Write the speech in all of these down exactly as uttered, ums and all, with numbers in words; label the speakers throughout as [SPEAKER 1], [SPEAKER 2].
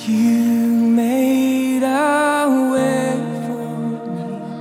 [SPEAKER 1] You made a way for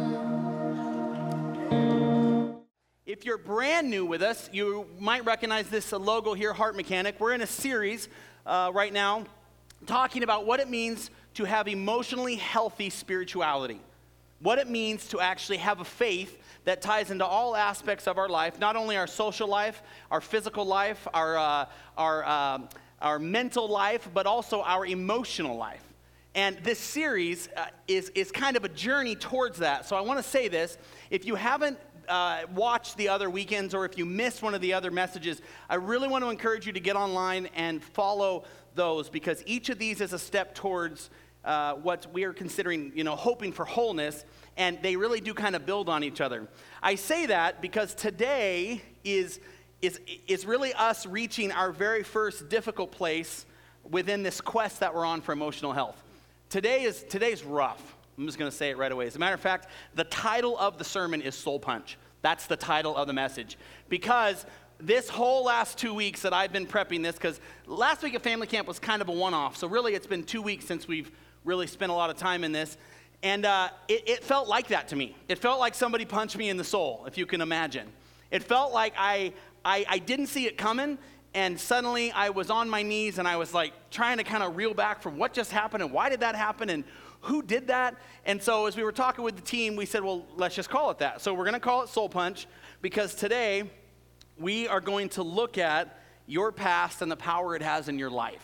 [SPEAKER 1] me.
[SPEAKER 2] If you're brand new with us, you might recognize this logo here, Heart Mechanic. We're in a series uh, right now talking about what it means to have emotionally healthy spirituality. What it means to actually have a faith that ties into all aspects of our life, not only our social life, our physical life, our uh, our uh, our mental life, but also our emotional life. And this series uh, is is kind of a journey towards that. So I want to say this: if you haven't uh, watched the other weekends, or if you missed one of the other messages, I really want to encourage you to get online and follow those, because each of these is a step towards Uh, what we are considering, you know, hoping for wholeness, and they really do kind of build on each other. I say that because today is is is really us reaching our very first difficult place within this quest that we're on for emotional health. Today is today's rough. I'm just going to say it right away. As a matter of fact, the title of the sermon is Soul Punch. That's the title of the message, because this whole last two weeks that I've been prepping this, because last week at family camp was kind of a one-off, so really it's been two weeks since we've really spent a lot of time in this, and uh, it, it felt like that to me. It felt like somebody punched me in the soul, if you can imagine. It felt like I, I, I didn't see it coming, and suddenly I was on my knees, and I was like trying to kind of reel back from what just happened, and why did that happen, and who did that? And so as we were talking with the team, we said, well, let's just call it that. So we're going to call it Soul Punch, because today we are going to look at your past and the power it has in your life.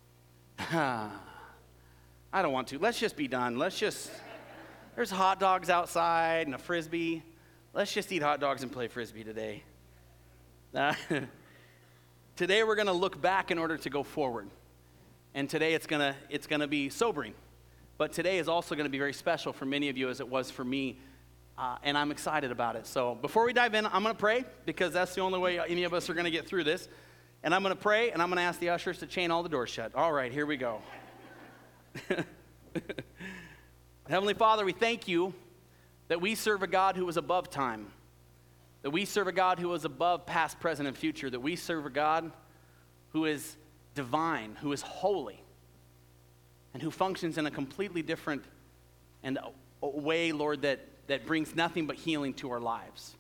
[SPEAKER 2] I don't want to. Let's just be done. Let's just, there's hot dogs outside and a Frisbee. Let's just eat hot dogs and play Frisbee today. Uh, today we're going to look back in order to go forward. And today it's going to it's going to be sobering. But today is also going to be very special for many of you, as it was for me. Uh, and I'm excited about it. So before we dive in, I'm going to pray, because that's the only way any of us are going to get through this. And I'm going to pray, and I'm going to ask the ushers to chain all the doors shut. All right, here we go. Heavenly Father, we thank you that we serve a God who is above time, that we serve a God who is above past, present, and future, that we serve a God who is divine, who is holy, and who functions in a completely different and a, a way, Lord, that, that brings nothing but healing to our lives.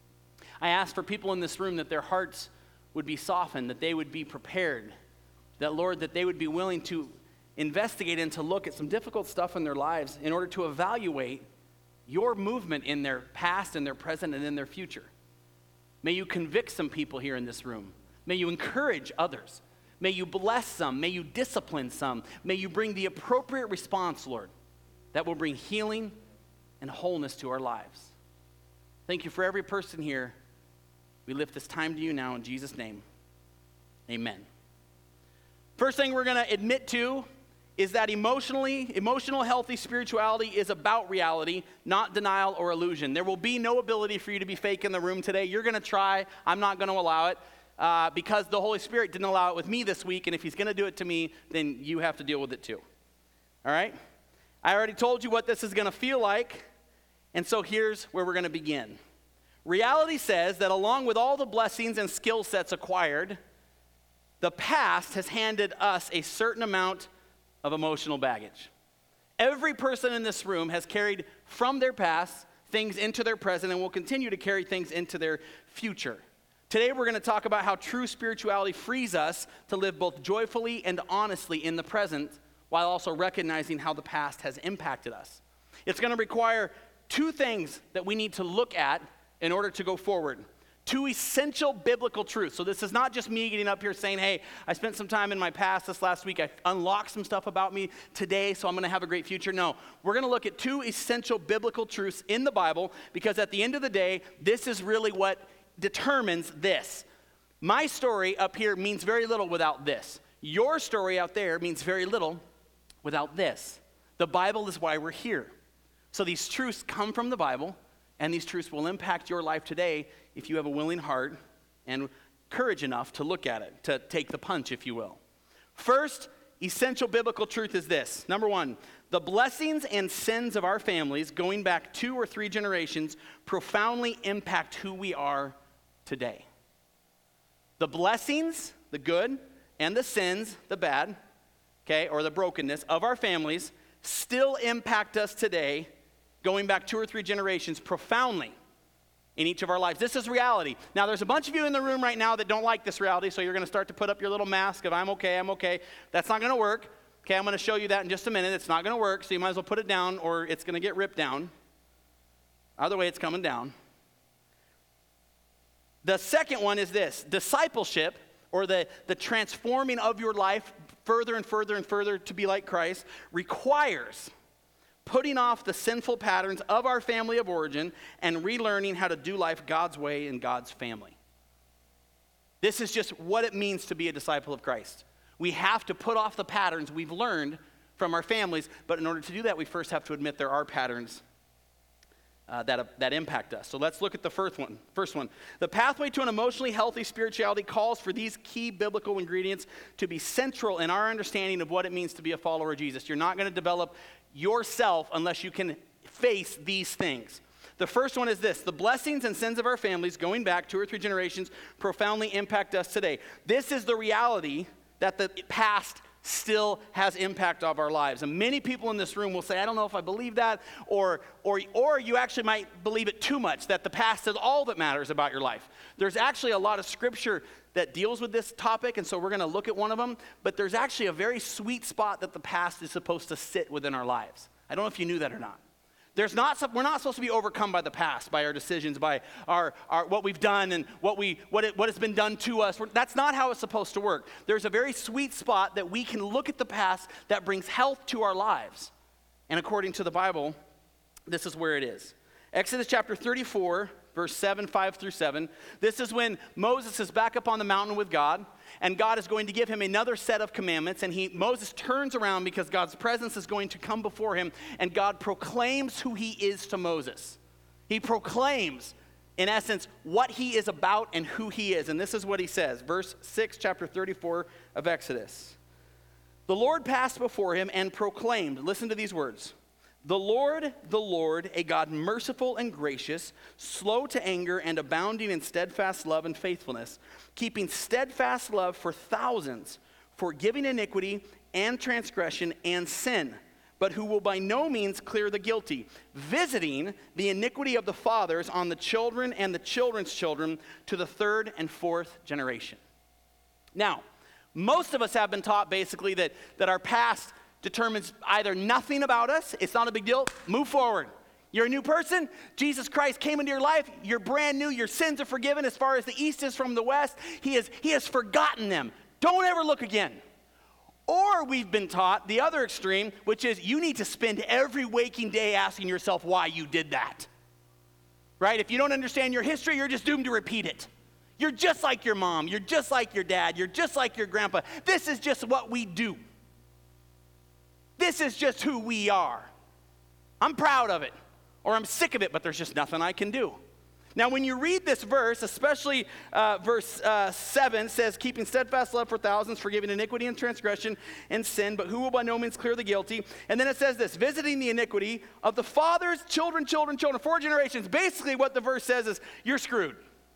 [SPEAKER 2] I ask for people in this room that their hearts would be softened, that they would be prepared, that, Lord, that they would be willing to investigate and to look at some difficult stuff in their lives in order to evaluate your movement in their past and their present and in their future. May you convict some people here in this room. May you encourage others. May you bless some. May you discipline some. May you bring the appropriate response, Lord, that will bring healing and wholeness to our lives. Thank you for every person here. We lift this time to you now in Jesus' name. Amen. First thing we're going to admit to is that emotionally, emotional healthy spirituality is about reality, not denial or illusion. There will be no ability for you to be fake in the room today. You're going to try. I'm not going to allow it uh, because the Holy Spirit didn't allow it with me this week, and if he's going to do it to me, then you have to deal with it too. All right? I already told you what this is going to feel like, and so here's where we're going to begin. Reality says that along with all the blessings and skill sets acquired, the past has handed us a certain amount of emotional baggage. Every person in this room has carried from their past things into their present and will continue to carry things into their future. Today we're going to talk about how true spirituality frees us to live both joyfully and honestly in the present, while also recognizing how the past has impacted us. It's going to require two things that we need to look at in order to go forward. Two essential biblical truths. So this is not just me getting up here saying, hey, I spent some time in my past this last week. I unlocked some stuff about me today, so I'm going to have a great future. No, we're going to look at two essential biblical truths in the Bible, because at the end of the day, this is really what determines this. My story up here means very little without this. Your story out there means very little without this. The Bible is why we're here. So these truths come from the Bible, and these truths will impact your life today if you have a willing heart and courage enough to look at it, to take the punch, if you will. First, essential biblical truth is this. Number one, the blessings and sins of our families going back two or three generations profoundly impact who we are today. The blessings, the good, and the sins, the bad, okay, or the brokenness of our families still impact us today, going back two or three generations, profoundly in each of our lives. This is reality. Now, there's a bunch of you in the room right now that don't like this reality, so you're going to start to put up your little mask of I'm okay, I'm okay. That's not going to work. Okay, I'm going to show you that in just a minute. It's not going to work, so you might as well put it down or it's going to get ripped down. Either way, it's coming down. The second one is this: discipleship, or the, the transforming of your life further and further and further to be like Christ, requires putting off the sinful patterns of our family of origin and relearning how to do life God's way in God's family. This is just what it means to be a disciple of Christ. We have to put off the patterns we've learned from our families, but in order to do that, we first have to admit there are patterns uh, that, uh, that impact us. So let's look at the first one. First one. The pathway to an emotionally healthy spirituality calls for these key biblical ingredients to be central in our understanding of what it means to be a follower of Jesus. You're not going to develop yourself unless you can face these things. The first one is this: the blessings and sins of our families going back two or three generations profoundly impact us today. This is the reality that the past still has impact of our lives. And many people in this room will say, I don't know if I believe that, or, or, or you actually might believe it too much, that the past is all that matters about your life. There's actually a lot of scripture that deals with this topic, and so we're going to look at one of them, but there's actually a very sweet spot that the past is supposed to sit within our lives. I don't know if you knew that or not. There's not, we're not supposed to be overcome by the past, by our decisions, by our, our what we've done and what, we, what, it, what has been done to us. We're, that's not how it's supposed to work. There's a very sweet spot that we can look at the past that brings health to our lives. And according to the Bible, this is where it is. Exodus chapter thirty-four, verse seven, five through seven. This is when Moses is back up on the mountain with God, and God is going to give him another set of commandments, and he Moses turns around because God's presence is going to come before him, and God proclaims who he is to Moses. He proclaims, in essence, what he is about and who he is, and this is what he says. Verse six, chapter thirty-four of Exodus. The Lord passed before him and proclaimed, listen to these words, The Lord, the Lord, a God merciful and gracious, slow to anger and abounding in steadfast love and faithfulness, keeping steadfast love for thousands, forgiving iniquity and transgression and sin, but who will by no means clear the guilty, visiting the iniquity of the fathers on the children and the children's children to the third and fourth generation. Now, most of us have been taught basically that, that our past determines either nothing about us, it's not a big deal, move forward. You're a new person, Jesus Christ came into your life, you're brand new, your sins are forgiven as far as the east is from the west, he has, he has forgotten them. Don't ever look again. Or we've been taught the other extreme, which is you need to spend every waking day asking yourself why you did that. Right? If you don't understand your history, you're just doomed to repeat it. You're just like your mom, you're just like your dad, you're just like your grandpa. This is just what we do. This is just who we are. I'm proud of it, or I'm sick of it, but there's just nothing I can do. Now, when you read this verse, especially uh, verse uh, seven, says, keeping steadfast love for thousands, forgiving iniquity and transgression and sin, but who will by no means clear the guilty? And then it says this, visiting the iniquity of the fathers, children, children, children, four generations. Basically what the verse says is, you're screwed.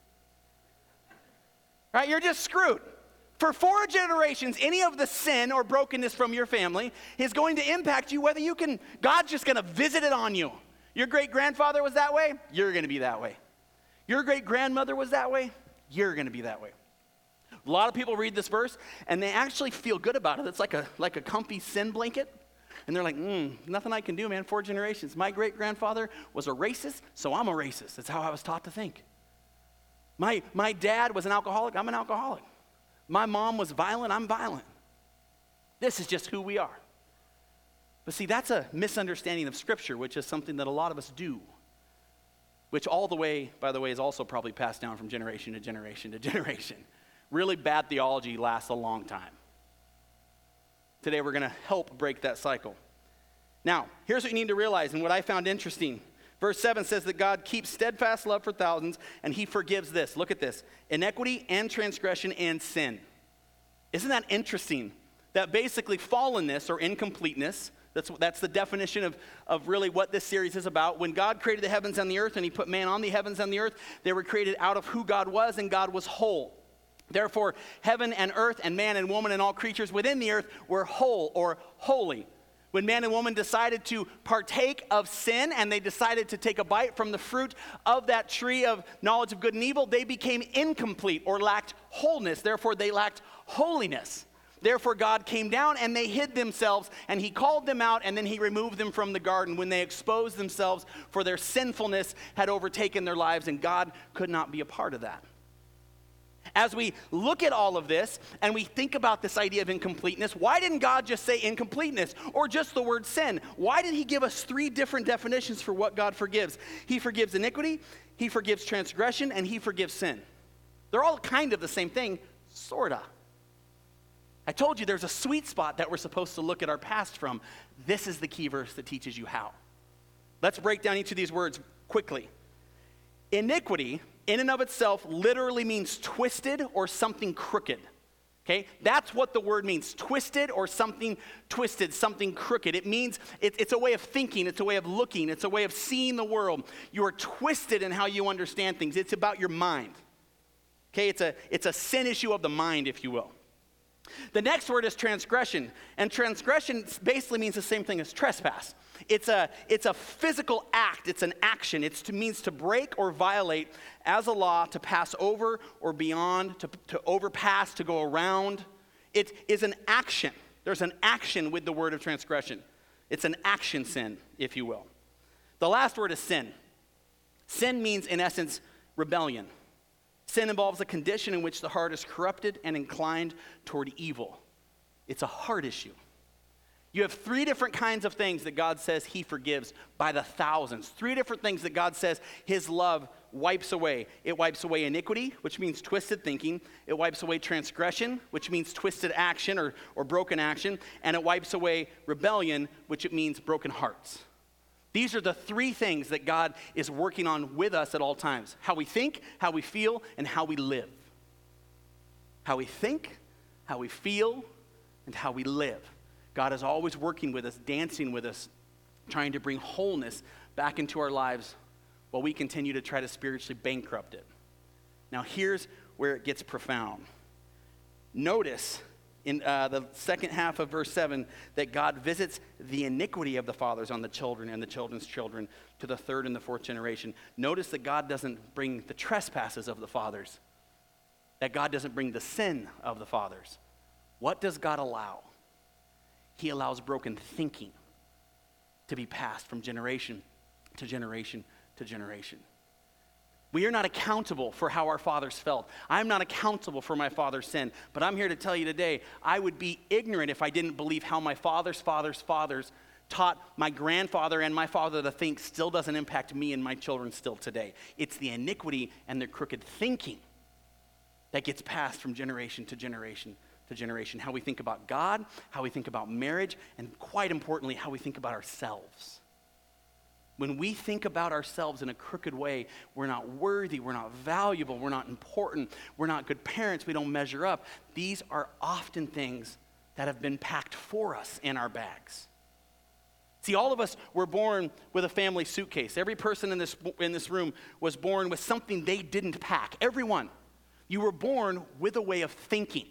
[SPEAKER 2] Right? You're just screwed. For four generations, any of the sin or brokenness from your family is going to impact you, whether you can, God's just going to visit it on you. Your great-grandfather was that way, you're going to be that way. Your great-grandmother was that way, you're going to be that way. A lot of people read this verse, and they actually feel good about it. It's like a, like a comfy sin blanket. And they're like, mm, nothing I can do, man, four generations. My great-grandfather was a racist, so I'm a racist. That's how I was taught to think. My, my dad was an alcoholic, I'm an alcoholic. My mom was violent, I'm violent. This is just who we are. But see, that's a misunderstanding of Scripture, which is something that a lot of us do. Which all the way, by the way, is also probably passed down from generation to generation to generation. Really bad theology lasts a long time. Today we're going to help break that cycle. Now, here's what you need to realize, and what I found interesting. Verse seven says that God keeps steadfast love for thousands, and he forgives this. Look at this. Iniquity and transgression and sin. Isn't that interesting? That basically fallenness or incompleteness, that's, that's the definition of, of really what this series is about. When God created the heavens and the earth, and he put man on the heavens and the earth, they were created out of who God was, and God was whole. Therefore, heaven and earth and man and woman and all creatures within the earth were whole or holy. When man and woman decided to partake of sin and they decided to take a bite from the fruit of that tree of knowledge of good and evil, they became incomplete or lacked wholeness. Therefore, they lacked holiness. Therefore, God came down and they hid themselves, and he called them out, and then he removed them from the garden when they exposed themselves for their sinfulness had overtaken their lives, and God could not be a part of that. As we look at all of this and we think about this idea of incompleteness, why didn't God just say incompleteness or just the word sin? Why did he give us three different definitions for what God forgives? He forgives iniquity, he forgives transgression, and he forgives sin. They're all kind of the same thing, sorta. I told you there's a sweet spot that we're supposed to look at our past from. This is the key verse that teaches you how. Let's break down each of these words quickly. Iniquity, in and of itself, literally means twisted or something crooked. Okay? That's what the word means. Twisted or something twisted, something crooked. It means it, it's a way of thinking. It's a way of looking. It's a way of seeing the world. You are twisted in how you understand things. It's about your mind. Okay? It's a, it's a sin issue of the mind, if you will. The next word is transgression. And transgression basically means the same thing as trespass. It's a, it's a physical act. It's an action. It's to means to break or violate as a law, to pass over or beyond, to, to overpass, to go around. It is an action. There's an action with the word of transgression. It's an action sin, if you will. The last word is sin. Sin means, in essence, rebellion. Sin involves a condition in which the heart is corrupted and inclined toward evil. It's a heart issue. You have three different kinds of things that God says he forgives by the thousands. Three different things that God says his love wipes away. It wipes away iniquity, which means twisted thinking. It wipes away transgression, which means twisted action or, or broken action. And it wipes away rebellion, which it means broken hearts. These are the three things that God is working on with us at all times. How we think, how we feel, and how we live. How we think, how we feel, and how we live. God is always working with us, dancing with us, trying to bring wholeness back into our lives while we continue to try to spiritually bankrupt it. Now here's where it gets profound. Notice in uh, the second half of verse seven, that God visits the iniquity of the fathers on the children and the children's children to the third and the fourth generation. Notice that God doesn't bring the trespasses of the fathers, that God doesn't bring the sin of the fathers. What does God allow? He allows broken thinking to be passed from generation to generation to generation. We are not accountable for how our fathers felt. I'm not accountable for my father's sin. But I'm here to tell you today, I would be ignorant if I didn't believe how my father's father's fathers taught my grandfather and my father to think still doesn't impact me and my children still today. It's the iniquity and the crooked thinking that gets passed from generation to generation to generation. How we think about God, how we think about marriage, and quite importantly, how we think about ourselves. When we think about ourselves in a crooked way, we're not worthy, we're not valuable, we're not important, we're not good parents, we don't measure up. These are often things that have been packed for us in our bags. See, all of us were born with a family suitcase. Every person in this, in this room was born with something they didn't pack. Everyone. You were born with a way of thinking.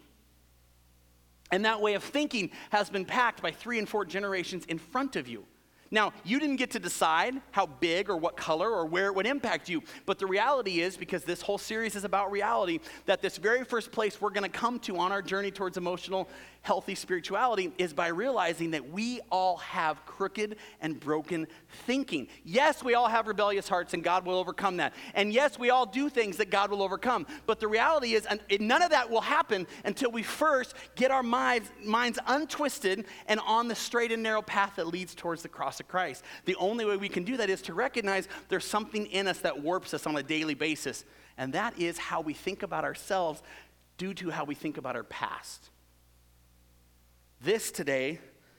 [SPEAKER 2] And that way of thinking has been packed by three and four generations in front of you. Now, you didn't get to decide how big or what color or where it would impact you. But the reality is, because this whole series is about reality, that this very first place we're going to come to on our journey towards emotional, healthy spirituality is by realizing that we all have crooked and broken thinking. Yes, we all have rebellious hearts, and God will overcome that. And yes, we all do things that God will overcome. But the reality is, and none of that will happen until we first get our minds, minds untwisted and on the straight and narrow path that leads towards the cross of Christ. The only way we can do that is to recognize there's something in us that warps us on a daily basis, and that is how we think about ourselves due to how we think about our past. This today,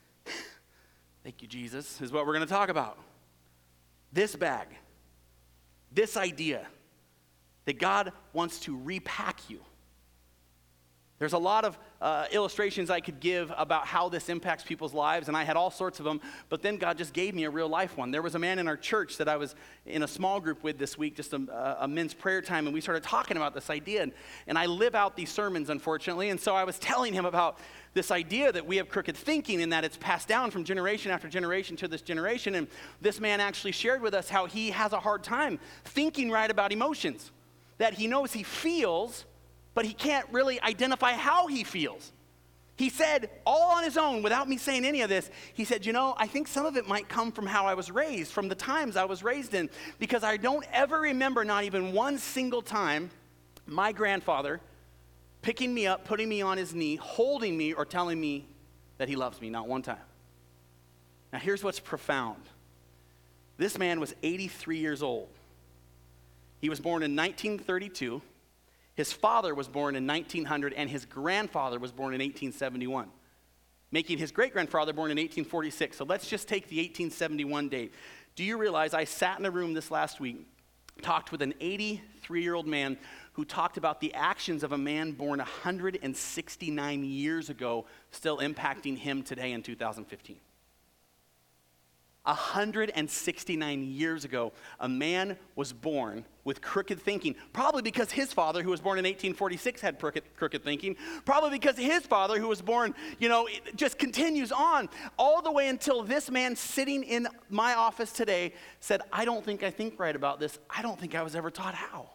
[SPEAKER 2] thank you, Jesus, is what we're going to talk about. This bag, this idea that God wants to repack you. There's a lot of, uh, illustrations I could give about how this impacts people's lives, and I had all sorts of them, but then God just gave me a real life one. There was a man in our church that I was in a small group with this week, just a, a men's prayer time, and we started talking about this idea, and, and I live out these sermons, unfortunately, and so I was telling him about this idea that we have crooked thinking and that it's passed down from generation after generation to this generation, and this man actually shared with us how he has a hard time thinking right about emotions, that he knows he feels, but he can't really identify how he feels. He said, all on his own, without me saying any of this, he said, you know, I think some of it might come from how I was raised, from the times I was raised in, because I don't ever remember, not even one single time, my grandfather picking me up, putting me on his knee, holding me, or telling me that he loves me, not one time. Now here's what's profound. This man was eighty-three years old. He was born in nineteen thirty-two. His father was born in nineteen hundred, and his grandfather was born in eighteen seventy-one, making his great-grandfather born in eighteen forty-six. So let's just take the eighteen seventy-one date. Do you realize I sat in a room this last week, talked with an eighty-three-year-old man who talked about the actions of a man born one hundred sixty-nine years ago still impacting him today in two thousand fifteen. one hundred sixty-nine years ago, a man was born with crooked thinking, probably because his father, who was born in eighteen forty-six, had crooked, crooked thinking, probably because his father, who was born, you know, it just continues on, all the way until this man sitting in my office today said, I don't think I think right about this. I don't think I was ever taught how.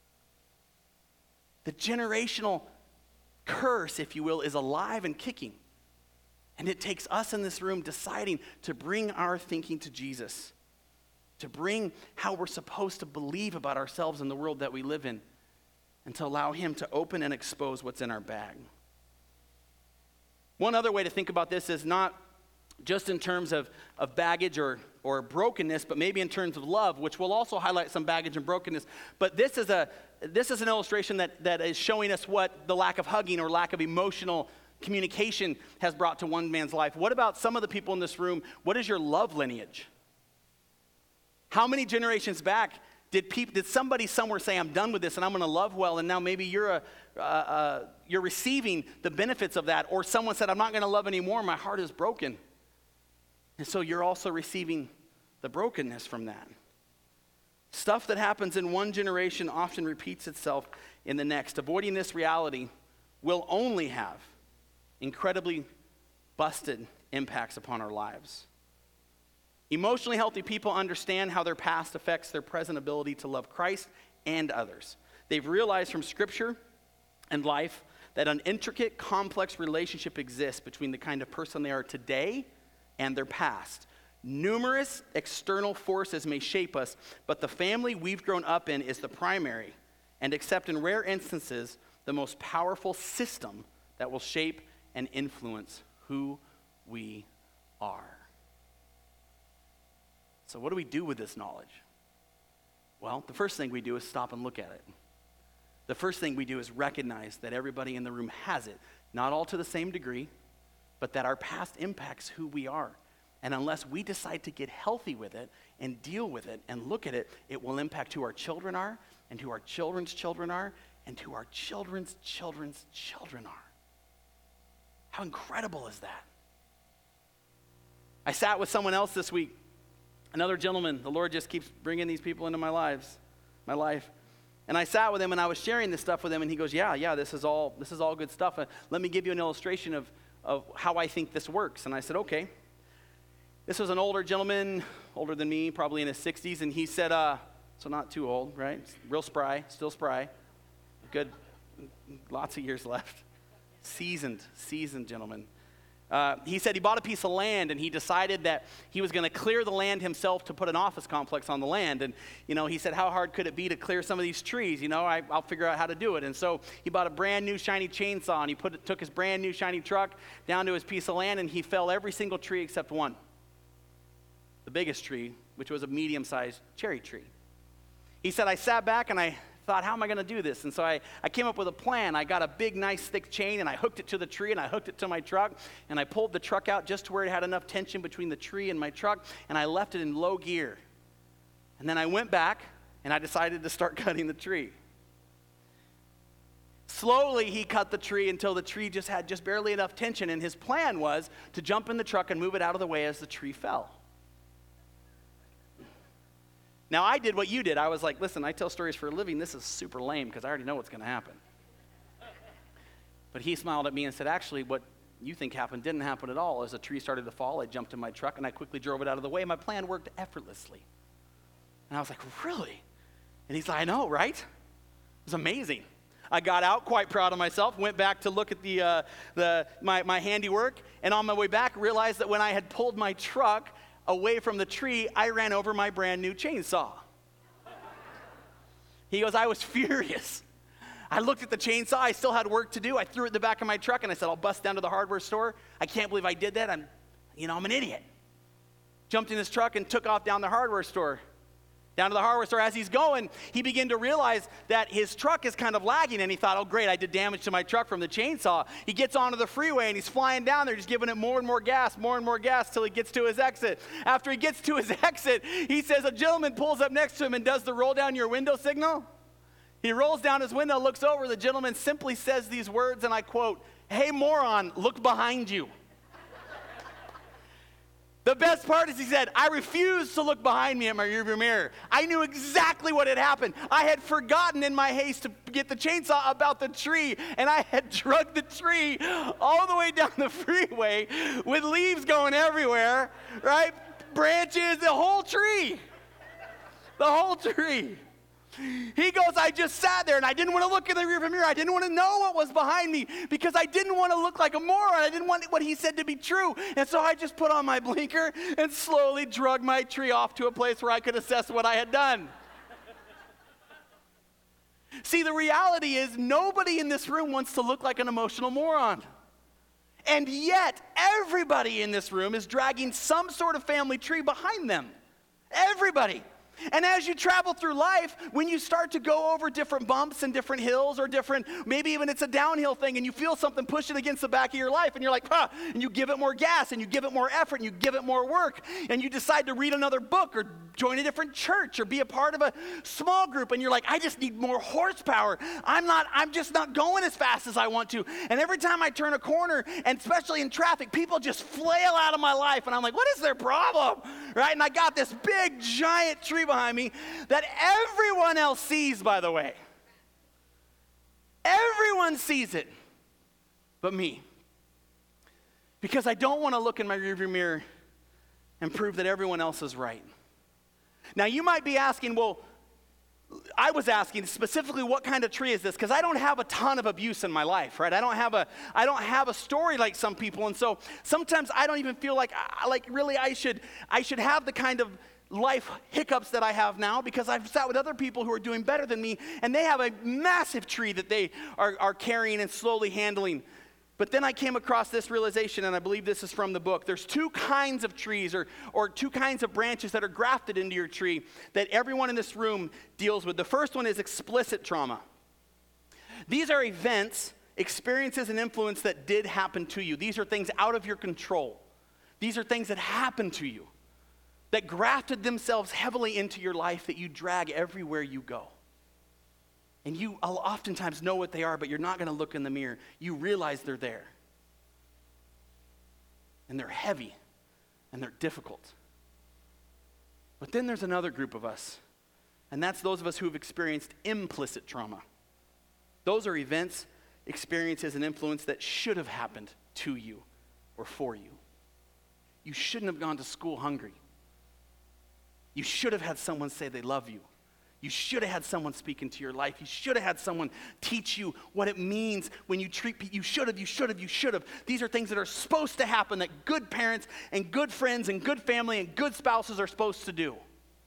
[SPEAKER 2] The generational curse, if you will, is alive and kicking. And it takes us in this room deciding to bring our thinking to Jesus, to bring how we're supposed to believe about ourselves and the world that we live in, and to allow him to open and expose what's in our bag. One other way to think about this is not just in terms of, of baggage or, or brokenness, but maybe in terms of love, which will also highlight some baggage and brokenness. But this is a this is an illustration that, that is showing us what the lack of hugging or lack of emotional communication has brought to one man's life. What about some of the people in this room? What is your love lineage? How many generations back did people, did somebody somewhere say, I'm done with this and I'm going to love well, and now maybe you're a uh, uh, you're receiving the benefits of that, or someone said, I'm not going to love anymore, my heart is broken. And so you're also receiving the brokenness from that. Stuff that happens in one generation often repeats itself in the next. Avoiding this reality will only have incredibly busted impacts upon our lives. Emotionally healthy people understand how their past affects their present ability to love Christ and others. They've realized from Scripture and life that an intricate, complex relationship exists between the kind of person they are today and their past. Numerous external forces may shape us, but the family we've grown up in is the primary, and except in rare instances, the most powerful system that will shape and influence who we are. So what do we do with this knowledge? Well, the first thing we do is stop and look at it. The first thing we do is recognize that everybody in the room has it, not all to the same degree, but that our past impacts who we are. And unless we decide to get healthy with it and deal with it and look at it, it will impact who our children are and who our children's children are and who our children's children's children are. How incredible is that? I sat with someone else this week, another gentleman. The Lord just keeps bringing these people into my lives, my life. And I sat with him and I was sharing this stuff with him, and he goes, yeah, yeah, this is all this is all good stuff. Uh, let me give you an illustration of, of how I think this works. And I said, okay. This was an older gentleman, older than me, probably in his sixties, and he said, uh, so not too old, right? Real spry, still spry. Good, lots of years left. Seasoned, seasoned gentleman. Uh, he said he bought a piece of land, and he decided that he was going to clear the land himself to put an office complex on the land. And, you know, he said, how hard could it be to clear some of these trees? You know, I, I'll figure out how to do it. And so he bought a brand new shiny chainsaw, and he put it, took his brand new shiny truck down to his piece of land, and he felled every single tree except one. The biggest tree, which was a medium-sized cherry tree. He said, I sat back and I thought, how am I going to do this? And so I, I came up with a plan. I got a big, nice, thick chain, and I hooked it to the tree, and I hooked it to my truck, and I pulled the truck out just to where it had enough tension between the tree and my truck, and I left it in low gear. And then I went back, and I decided to start cutting the tree. Slowly, he cut the tree until the tree just had just barely enough tension, and his plan was to jump in the truck and move it out of the way as the tree fell. Now, I did what you did. I was like, listen, I tell stories for a living. This is super lame because I already know what's going to happen. But he smiled at me and said, actually, what you think happened didn't happen at all. As the tree started to fall, I jumped in my truck, and I quickly drove it out of the way. My plan worked effortlessly. And I was like, really? And he's like, I know, right? It was amazing. I got out, quite proud of myself, went back to look at the, uh, the my, my handiwork, and on my way back realized that when I had pulled my truck away from the tree, I ran over my brand new chainsaw. He goes, I was furious. I looked at the chainsaw, I still had work to do. I threw it in the back of my truck, and I said, I'll bust down to the hardware store. I can't believe I did that. I'm, you know, I'm an idiot. Jumped in his truck and took off down the hardware store. Down to the hardware store. As he's going, he began to realize that his truck is kind of lagging, and he thought, oh, great, I did damage to my truck from the chainsaw. He gets onto the freeway, and he's flying down there, just giving it more and more gas, more and more gas, till he gets to his exit. After he gets to his exit, he says a gentleman pulls up next to him and does the roll down your window signal. He rolls down his window, looks over, the gentleman simply says these words, and I quote, hey, moron, look behind you. The best part is he said, I refused to look behind me at my rearview mirror. I knew exactly what had happened. I had forgotten in my haste to get the chainsaw about the tree, and I had dragged the tree all the way down the freeway with leaves going everywhere, right? Branches, the whole tree. The whole tree. He goes, I just sat there and I didn't want to look in the rearview mirror. I didn't want to know what was behind me because I didn't want to look like a moron. I didn't want what he said to be true. And so I just put on my blinker and slowly drug my tree off to a place where I could assess what I had done. See, the reality is nobody in this room wants to look like an emotional moron. And yet, everybody in this room is dragging some sort of family tree behind them. Everybody. And as you travel through life, when you start to go over different bumps and different hills or different, maybe even it's a downhill thing and you feel something pushing against the back of your life and you're like, huh, and you give it more gas and you give it more effort and you give it more work and you decide to read another book or join a different church or be a part of a small group and you're like, I just need more horsepower. I'm not, I'm just not going as fast as I want to. And every time I turn a corner, and especially in traffic, people just flail out of my life and I'm like, what is their problem? Right? And I got this big, giant tree behind me that everyone else sees, by the way. Everyone sees it but me. Because I don't want to look in my rearview mirror and prove that everyone else is right. Now, you might be asking, well, I was asking specifically what kind of tree is this? Because I don't have a ton of abuse in my life, right? I don't have a I don't have a story like some people, and so sometimes I don't even feel like like really I should I should have the kind of life hiccups that I have now because I've sat with other people who are doing better than me, and they have a massive tree that they are, are carrying and slowly handling. But then I came across this realization, and I believe this is from the book. There's two kinds of trees or, or two kinds of branches that are grafted into your tree that everyone in this room deals with. The first one is explicit trauma. These are events, experiences, and influence that did happen to you. These are things out of your control. These are things that happened to you, that grafted themselves heavily into your life that you drag everywhere you go. And you oftentimes know what they are, but you're not going to look in the mirror. You realize they're there. And they're heavy, and they're difficult. But then there's another group of us, and that's those of us who have experienced implicit trauma. Those are events, experiences, and influence that should have happened to you or for you. You shouldn't have gone to school hungry. You should have had someone say they love you. You should have had someone speak into your life. You should have had someone teach you what it means when you treat people. You should have, you should have, you should have. These are things that are supposed to happen that good parents and good friends and good family and good spouses are supposed to do.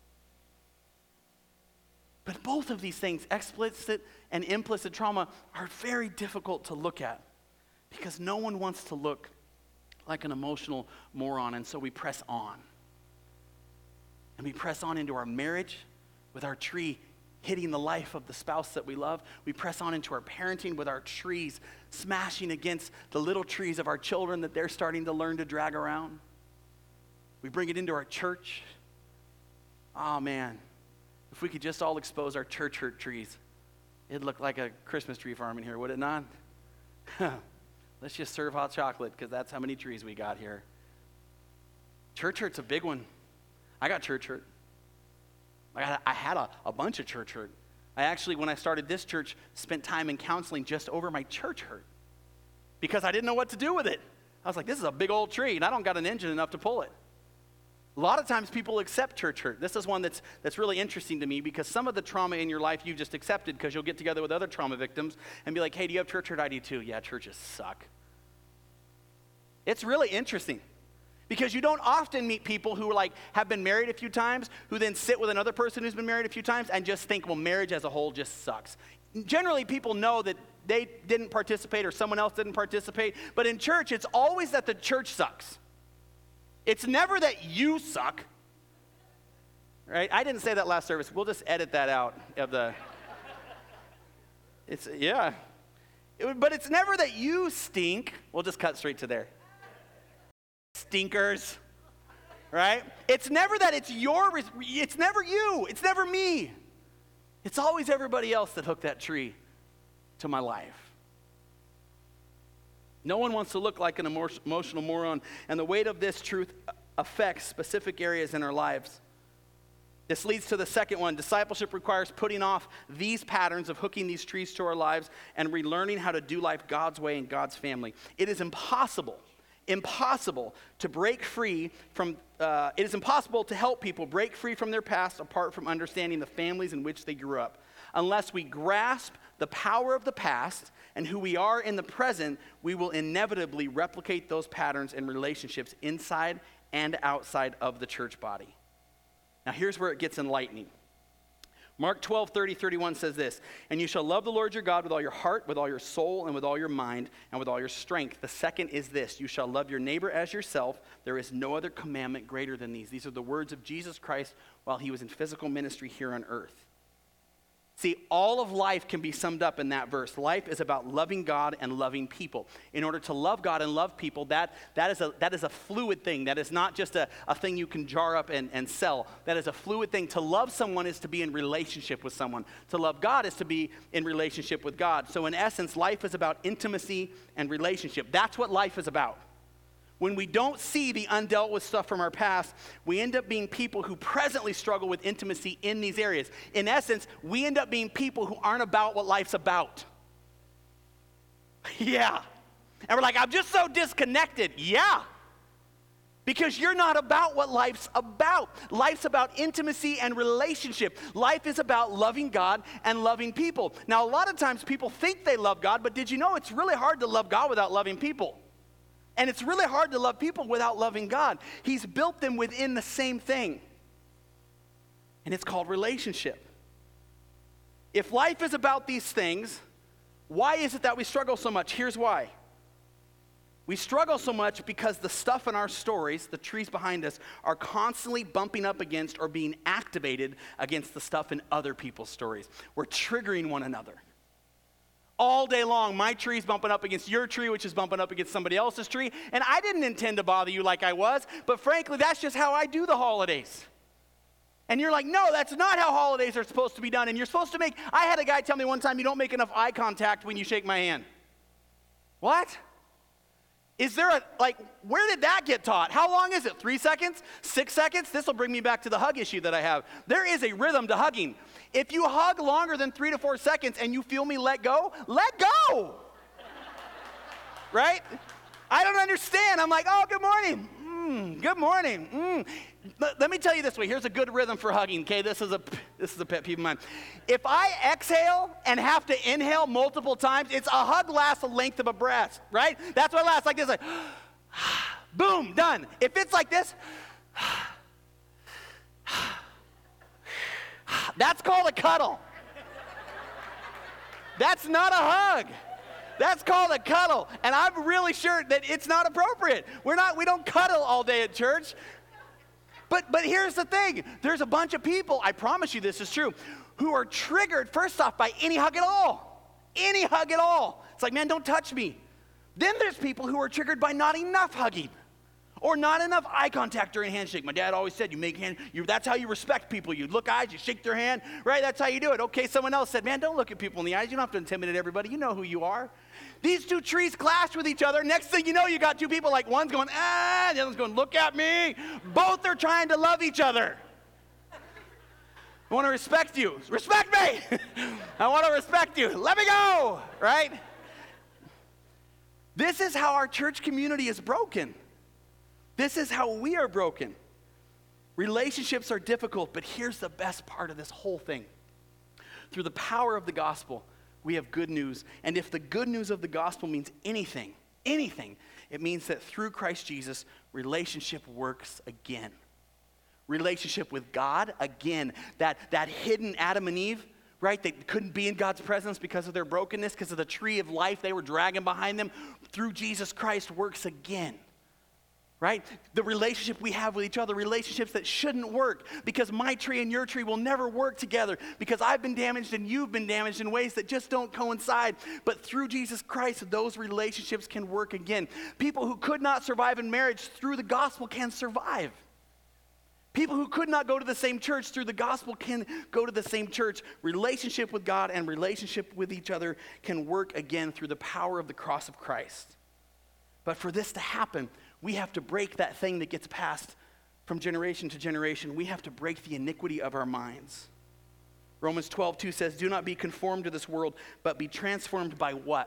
[SPEAKER 2] But both of these things, explicit and implicit trauma, are very difficult to look at because no one wants to look like an emotional moron, and so we press on. And we press on into our marriage with our tree hitting the life of the spouse that we love. We press on into our parenting with our trees smashing against the little trees of our children that they're starting to learn to drag around. We bring it into our church. Oh man, if we could just all expose our church hurt trees, It'd look like a Christmas tree farm in here, would it not? Let's just serve hot chocolate because that's how many trees we got here. Church hurt's a big one. I got church hurt. I, got, I had a, a bunch of church hurt. I actually, when I started this church, spent time in counseling just over my church hurt because I didn't know what to do with it. I was like, this is a big old tree, and I don't got an engine enough to pull it. A lot of times people accept church hurt. This is one that's that's really interesting to me because some of the trauma in your life you've just accepted because you'll get together with other trauma victims and be like, hey, do you have church hurt? I do too. Yeah, churches suck. It's really interesting because you don't often meet people who like have been married a few times who then sit with another person who's been married a few times and just think, well, marriage as a whole just sucks. Generally, people know that they didn't participate or someone else didn't participate, but in church, it's always that the church sucks. It's never that you suck, right? I didn't say that last service. We'll just edit that out of the, it's, yeah. It, but it's never that you stink. We'll just cut straight to there. Stinkers, right? It's never that it's your, it's never you. It's never me. It's always everybody else that hooked that tree to my life. No one wants to look like an emotional moron, and the weight of this truth affects specific areas in our lives. This leads to the second one. Discipleship requires putting off these patterns of hooking these trees to our lives and relearning how to do life God's way in God's family. It is impossible, impossible to break free from, uh, it is impossible to help people break free from their past apart from understanding the families in which they grew up. Unless we grasp the power of the past and who we are in the present, we will inevitably replicate those patterns and relationships inside and outside of the church body. Now here's where it gets enlightening. Mark twelve, thirty, thirty-one says this, and you shall love the Lord your God with all your heart, with all your soul, and with all your mind, and with all your strength. The second is this, you shall love your neighbor as yourself. There is no other commandment greater than these. These are the words of Jesus Christ while he was in physical ministry here on earth. See, all of life can be summed up in that verse. Life is about loving God and loving people. In order to love God and love people, that, that, is, a, that is a fluid thing. That is not just a, a thing you can jar up and, and sell. That is a fluid thing. To love someone is to be in relationship with someone. To love God is to be in relationship with God. So in essence, life is about intimacy and relationship. That's what life is about. When we don't see the undealt with stuff from our past, we end up being people who presently struggle with intimacy in these areas. In essence, we end up being people who aren't about what life's about. Yeah. And we're like, I'm just so disconnected. Yeah. Because you're not about what life's about. Life's about intimacy and relationship. Life is about loving God and loving people. Now, a lot of times people think they love God, but did you know it's really hard to love God without loving people? And it's really hard to love people without loving God. He's built them within the same thing. And it's called relationship. If life is about these things, why is it that we struggle so much? Here's why. We struggle so much because the stuff in our stories, the trees behind us, are constantly bumping up against or being activated against the stuff in other people's stories. We're triggering one another. All day long, my tree's bumping up against your tree, which is bumping up against somebody else's tree. And I didn't intend to bother you like I was, but frankly, that's just how I do the holidays. And you're like, no, that's not how holidays are supposed to be done. And you're supposed to make, I had a guy tell me one time, you don't make enough eye contact when you shake my hand. What? Is there a, like, where did that get taught? How long is it? Three seconds? Six seconds? This will bring me back to the hug issue that I have. There is a rhythm to hugging. If you hug longer than three to four seconds and you feel me let go, let go. Right? I don't understand. I'm like, oh, good morning. Mm, good morning. Mm. Let, let me tell you this way. Here's a good rhythm for hugging, okay? This is a this is a pet peeve of mine. If I exhale and have to inhale multiple times, it's a hug lasts the length of a breath, right? That's what lasts like this, like, boom, done. If it's like this, that's called a cuddle. That's not a hug. That's called a cuddle. And I'm really sure that it's not appropriate. We're not, we don't cuddle all day at church. But but here's the thing. There's a bunch of people, I promise you this is true, who are triggered, first off, by any hug at all. Any hug at all. It's like, man, don't touch me. Then there's people who are triggered by not enough hugging. Or not enough eye contact during handshake. My dad always said, you make hand, you, that's how you respect people. You look eyes, you shake their hand, right? That's how you do it. Okay, someone else said, man, don't look at people in the eyes. You don't have to intimidate everybody. You know who you are. These two trees clashed with each other. Next thing you know, you got two people like one's going, ah, the other's going, look at me. Both are trying to love each other. I want to respect you. Respect me. I want to respect you. Let me go, right? This is how our church community is broken. This is how we are broken. Relationships are difficult, but here's the best part of this whole thing. Through the power of the gospel, we have good news. And if the good news of the gospel means anything, anything, it means that through Christ Jesus, relationship works again. Relationship with God, again, that, that hidden Adam and Eve, right? They couldn't be in God's presence because of their brokenness, because of the tree of life they were dragging behind them. Through Jesus Christ works again, right? The relationship we have with each other, relationships that shouldn't work, because my tree and your tree will never work together, because I've been damaged and you've been damaged in ways that just don't coincide. But through Jesus Christ, those relationships can work again. People who could not survive in marriage through the gospel can survive. People who could not go to the same church through the gospel can go to the same church. Relationship with God and relationship with each other can work again through the power of the cross of Christ. But for this to happen, we have to break that thing that gets passed from generation to generation. We have to break the iniquity of our minds. Romans twelve two says, do not be conformed to this world, but be transformed by what?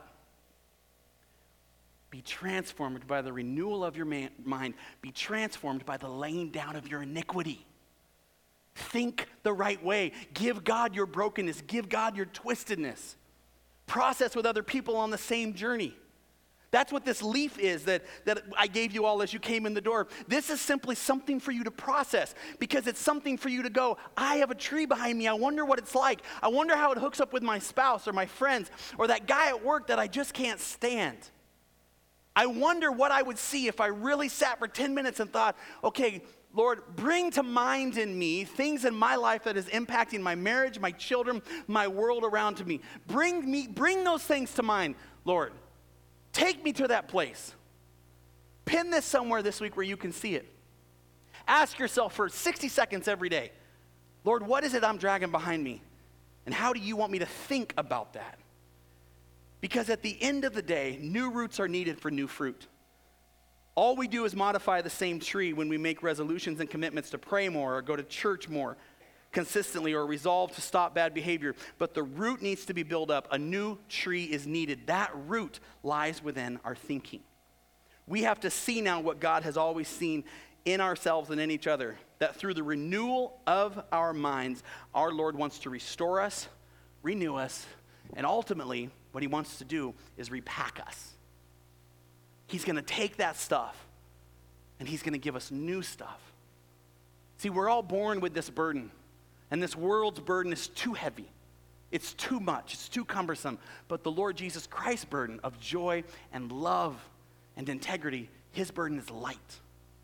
[SPEAKER 2] Be transformed by the renewal of your man- mind. Be transformed by the laying down of your iniquity. Think the right way. Give God your brokenness. Give God your twistedness. Process with other people on the same journey. That's what this leaf is that, that I gave you all as you came in the door. This is simply something for you to process, because it's something for you to go, I have a tree behind me. I wonder what it's like. I wonder how it hooks up with my spouse or my friends or that guy at work that I just can't stand. I wonder what I would see if I really sat for ten minutes and thought, okay, Lord, bring to mind in me things in my life that is impacting my marriage, my children, my world around to me. Bring me, bring those things to mind, Lord. Take me to that place. Pin this somewhere this week where you can see it. Ask yourself for sixty seconds every day, Lord, what is it I'm dragging behind me? And how do you want me to think about that? Because at the end of the day, new roots are needed for new fruit. All we do is modify the same tree when we make resolutions and commitments to pray more or go to church more consistently or resolve to stop bad behavior. But the root needs to be built up. A new tree is needed. That root lies within our thinking. We have to see now what God has always seen in ourselves and in each other, that through the renewal of our minds, our Lord wants to restore us, renew us, and ultimately, what he wants to do is repack us. He's going to take that stuff and he's going to give us new stuff. See, we're all born with this burden, and this world's burden is too heavy. It's too much. It's too cumbersome. But the Lord Jesus Christ's burden of joy and love and integrity, his burden is light.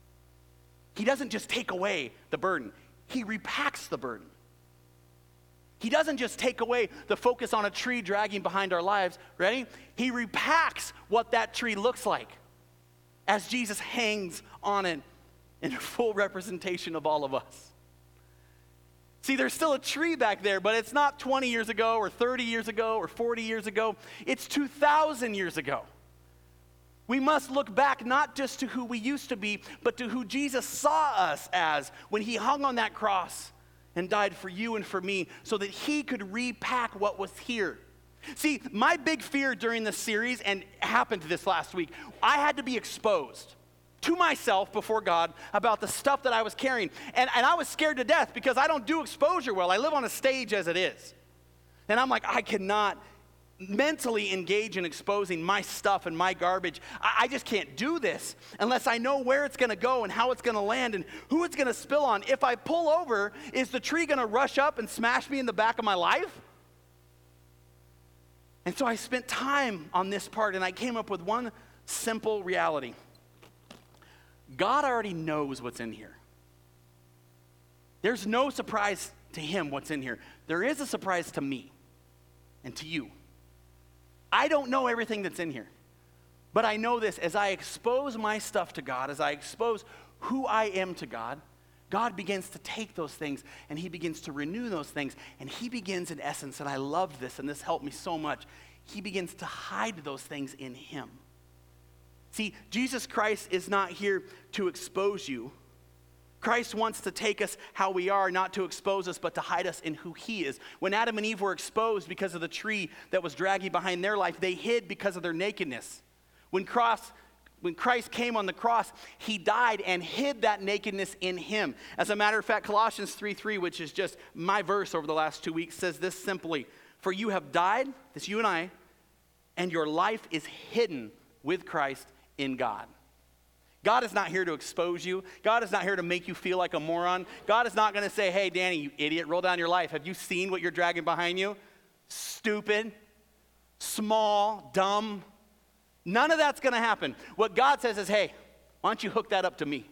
[SPEAKER 2] He doesn't just take away the burden. He repacks the burden. He doesn't just take away the focus on a tree dragging behind our lives. Ready? He repacks what that tree looks like as Jesus hangs on it in full representation of all of us. See, there's still a tree back there, but it's not twenty years ago or thirty years ago or forty years ago. It's two thousand years ago. We must look back not just to who we used to be, but to who Jesus saw us as when he hung on that cross and died for you and for me so that he could repack what was here. See, my big fear during this series, and happened this last week, I had to be exposed to myself before God about the stuff that I was carrying. And, and I was scared to death because I don't do exposure well. I live on a stage as it is. And I'm like, I cannot mentally engage in exposing my stuff and my garbage. I, I just can't do this unless I know where it's going to go and how it's going to land and who it's going to spill on. If I pull over, is the tree going to rush up and smash me in the back of my life? And so I spent time on this part, and I came up with one simple reality. God already knows what's in here. There's no surprise to him what's in here. There is a surprise to me and to you. I don't know everything that's in here. But I know this, as I expose my stuff to God, as I expose who I am to God, God begins to take those things and he begins to renew those things. And he begins, in essence, and I love this, and this helped me so much, he begins to hide those things in him. See, Jesus Christ is not here to expose you. Christ wants to take us how we are, not to expose us, but to hide us in who he is. When Adam and Eve were exposed because of the tree that was dragging behind their life, they hid because of their nakedness. When cross, when Christ came on the cross, he died and hid that nakedness in him. As a matter of fact, Colossians three three, which is just my verse over the last two weeks, says this simply: for you have died, this you and I, and your life is hidden with Christ in God. God is not here to expose you. God is not here to make you feel like a moron. God is not going to say, hey, Danny, you idiot, roll down your life. Have you seen what you're dragging behind you? Stupid, small, dumb. None of that's going to happen. What God says is, hey, why don't you hook that up to me?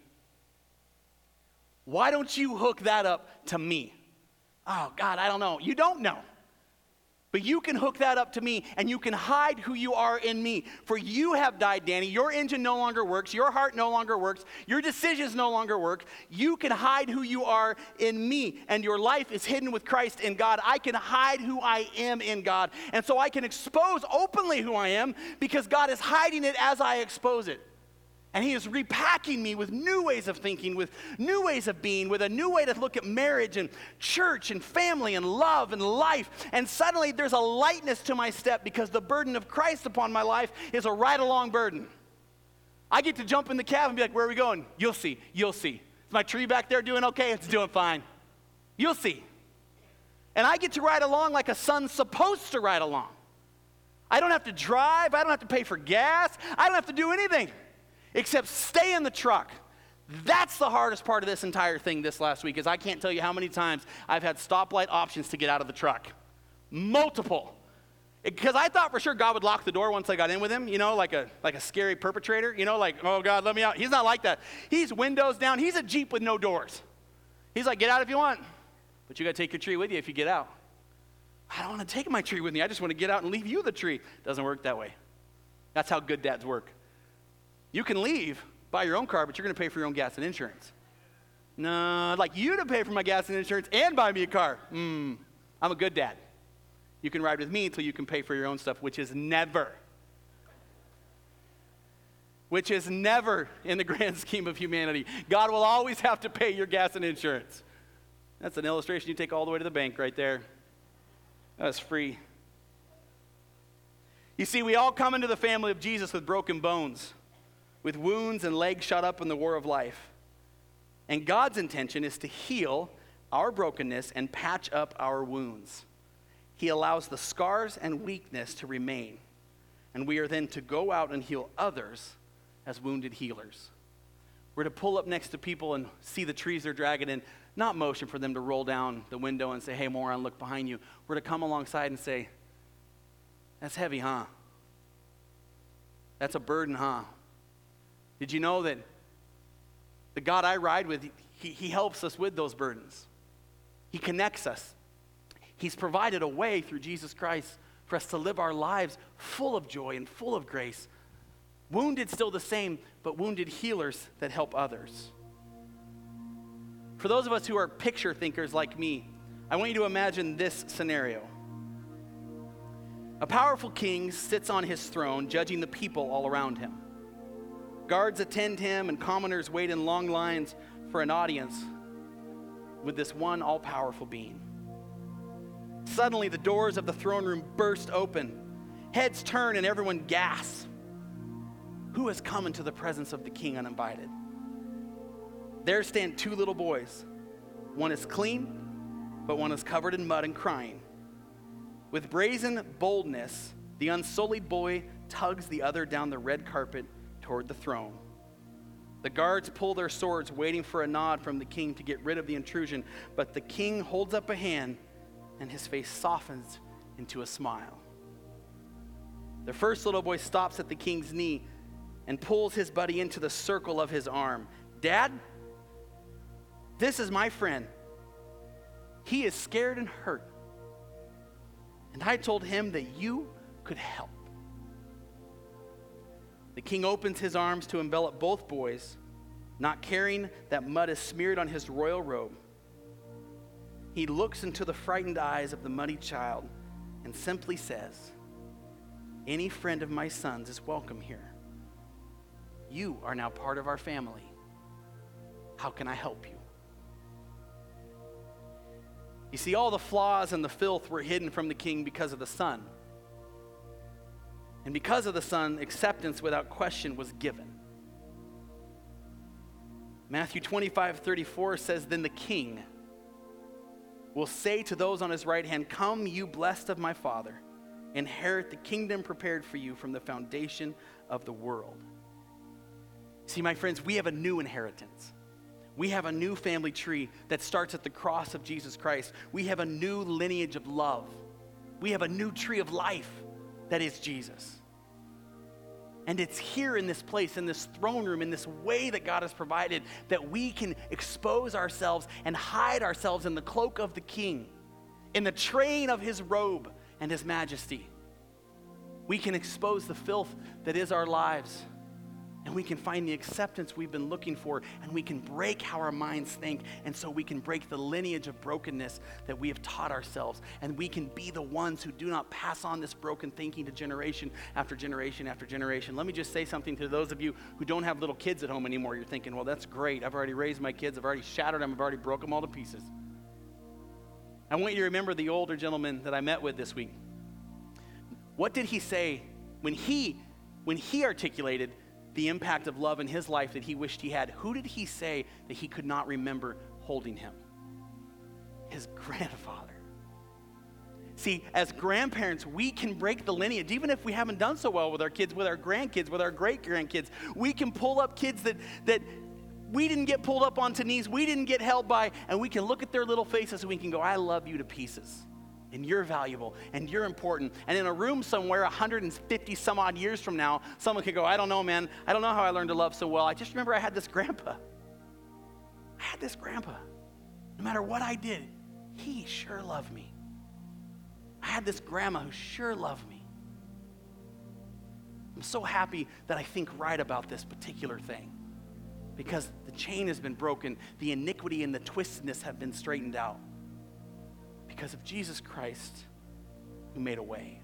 [SPEAKER 2] Why don't you hook that up to me? Oh, God, I don't know. You don't know. But you can hook that up to me, and you can hide who you are in me. For you have died, Danny. Your engine no longer works. Your heart no longer works. Your decisions no longer work. You can hide who you are in me, and your life is hidden with Christ in God. I can hide who I am in God. And so I can expose openly who I am because God is hiding it as I expose it. And he is repacking me with new ways of thinking, with new ways of being, with a new way to look at marriage and church and family and love and life. And suddenly there's a lightness to my step because the burden of Christ upon my life is a ride-along burden. I get to jump in the cab and be like, where are we going? You'll see. You'll see. Is my tree back there doing okay? It's doing fine. You'll see. And I get to ride along like a son's supposed to ride along. I don't have to drive. I don't have to pay for gas. I don't have to do anything except stay in the truck. That's the hardest part of this entire thing this last week, is I can't tell you how many times I've had stoplight options to get out of the truck. Multiple. Because I thought for sure God would lock the door once I got in with him, you know, like a like a scary perpetrator, you know, like, oh God, let me out. He's not like that. He's windows down. He's a Jeep with no doors. He's like, get out if you want, but you got to take your tree with you if you get out. I don't want to take my tree with me. I just want to get out and leave you the tree. Doesn't work that way. That's how good dads work. You can leave, buy your own car, but you're going to pay for your own gas and insurance. No, I'd like you to pay for my gas and insurance and buy me a car. Mm, I'm a good dad. You can ride with me until you can pay for your own stuff, which is never. Which is never in the grand scheme of humanity. God will always have to pay your gas and insurance. That's an illustration you take all the way to the bank right there. That's free. You see, we all come into the family of Jesus with broken bones, with wounds and legs shot up in the war of life. And God's intention is to heal our brokenness and patch up our wounds. He allows the scars and weakness to remain, and we are then to go out and heal others as wounded healers. We're to pull up next to people and see the trees they're dragging in, not motion for them to roll down the window and say, hey, moron, look behind you. We're to come alongside and say, that's heavy, huh? That's a burden, huh? Did you know that the God I ride with, he, he helps us with those burdens? He connects us. He's provided a way through Jesus Christ for us to live our lives full of joy and full of grace. Wounded still the same, but wounded healers that help others. For those of us who are picture thinkers like me, I want you to imagine this scenario. A powerful king sits on his throne, judging the people all around him. Guards attend him, and commoners wait in long lines for an audience with this one all-powerful being. Suddenly, the doors of the throne room burst open. Heads turn, and everyone gasps. Who has come into the presence of the king uninvited? There stand two little boys. One is clean, but one is covered in mud and crying. With brazen boldness, the unsullied boy tugs the other down the red carpet toward the throne. The guards pull their swords, waiting for a nod from the king to get rid of the intrusion, but the king holds up a hand, and his face softens into a smile. The first little boy stops at the king's knee and pulls his buddy into the circle of his arm. Dad, this is my friend. He is scared and hurt. And I told him that you could help. The king opens his arms to envelop both boys, not caring that mud is smeared on his royal robe. He looks into the frightened eyes of the muddy child and simply says, "Any friend of my son's is welcome here. You are now part of our family. How can I help you?" You see, all the flaws and the filth were hidden from the king because of the son. And because of the son, acceptance without question was given. Matthew twenty-five thirty-four says, "Then the king will say to those on his right hand, 'Come, you blessed of my Father, inherit the kingdom prepared for you from the foundation of the world.'" See, my friends, we have a new inheritance. We have a new family tree that starts at the cross of Jesus Christ. We have a new lineage of love. We have a new tree of life that is Jesus. And it's here in this place, in this throne room, in this way that God has provided, that we can expose ourselves and hide ourselves in the cloak of the King, in the train of his robe and his majesty. We can expose the filth that is our lives, and we can find the acceptance we've been looking for, and we can break how our minds think, and so we can break the lineage of brokenness that we have taught ourselves, and we can be the ones who do not pass on this broken thinking to generation after generation after generation. Let me just say something to those of you who don't have little kids at home anymore. You're thinking, well, that's great. I've already raised my kids. I've already shattered them. I've already broke them all to pieces. I want you to remember the older gentleman that I met with this week. What did he say when he, when he articulated the impact of love in his life that he wished he had? Who did he say that he could not remember holding him? His grandfather. See, as grandparents, we can break the lineage, even if we haven't done so well with our kids, with our grandkids, with our great-grandkids. We can pull up kids that, that we didn't get pulled up onto knees, we didn't get held by, and we can look at their little faces and we can go, "I love you to pieces. And you're valuable, and you're important." And in a room somewhere one hundred fifty some odd years from now, someone could go, "I don't know, man. I don't know how I learned to love so well. I just remember I had this grandpa. I had this grandpa. No matter what I did, he sure loved me. I had this grandma who sure loved me." I'm so happy that I think right about this particular thing, because the chain has been broken. The iniquity and the twistedness have been straightened out, because of Jesus Christ who made a way.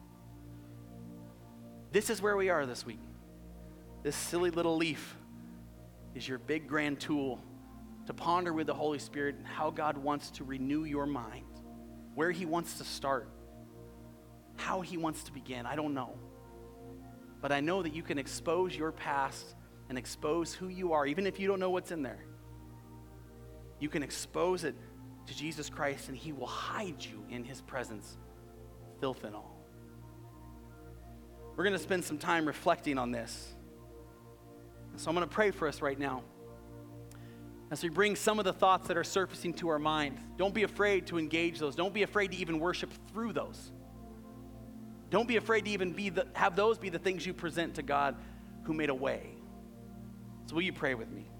[SPEAKER 2] This is where we are this week. This silly little leaf is your big grand tool to ponder with the Holy Spirit how God wants to renew your mind, where he wants to start, how he wants to begin. I don't know. But I know that you can expose your past and expose who you are, even if you don't know what's in there. You can expose it to Jesus Christ, and he will hide you in his presence, filth and all. We're going to spend some time reflecting on this. So I'm going to pray for us right now as we bring some of the thoughts that are surfacing to our mind. Don't be afraid to engage those. Don't be afraid to even worship through those. Don't be afraid to even be the, have those be the things you present to God who made a way. So will you pray with me?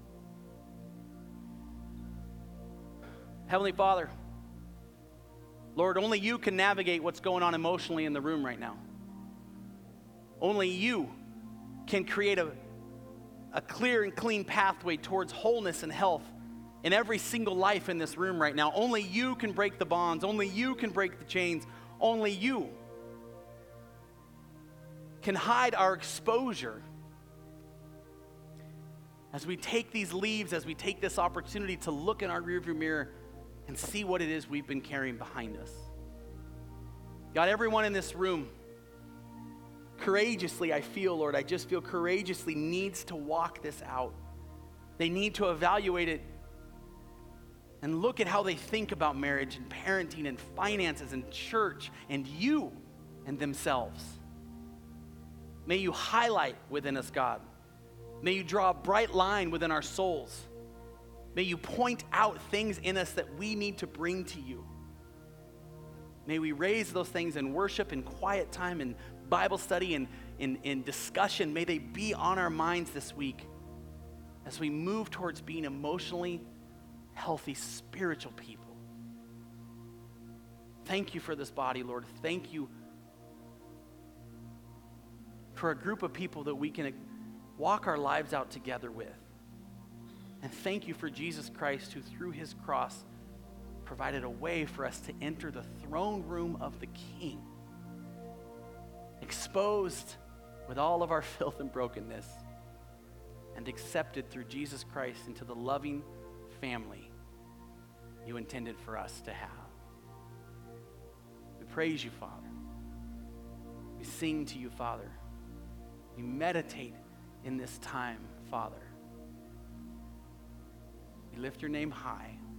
[SPEAKER 2] Heavenly Father, Lord, only you can navigate what's going on emotionally in the room right now. Only you can create a, a clear and clean pathway towards wholeness and health in every single life in this room right now. Only you can break the bonds. Only you can break the chains. Only you can hide our exposure. As we take these leaves, as we take this opportunity to look in our rearview mirror and see what it is we've been carrying behind us. God, everyone in this room, courageously, I feel, Lord, I just feel courageously needs to walk this out. They need to evaluate it and look at how they think about marriage and parenting and finances and church and you and themselves. May you highlight within us, God. May you draw a bright line within our souls. May you point out things in us that we need to bring to you. May we raise those things in worship, in quiet time, in Bible study, and in, in discussion. May they be on our minds this week as we move towards being emotionally healthy, spiritual people. Thank you for this body, Lord. Thank you for a group of people that we can walk our lives out together with. And thank you for Jesus Christ, who through his cross provided a way for us to enter the throne room of the King, exposed with all of our filth and brokenness, and accepted through Jesus Christ into the loving family you intended for us to have. We praise you, Father. We sing to you, Father. We meditate in this time, Father. We lift your name high.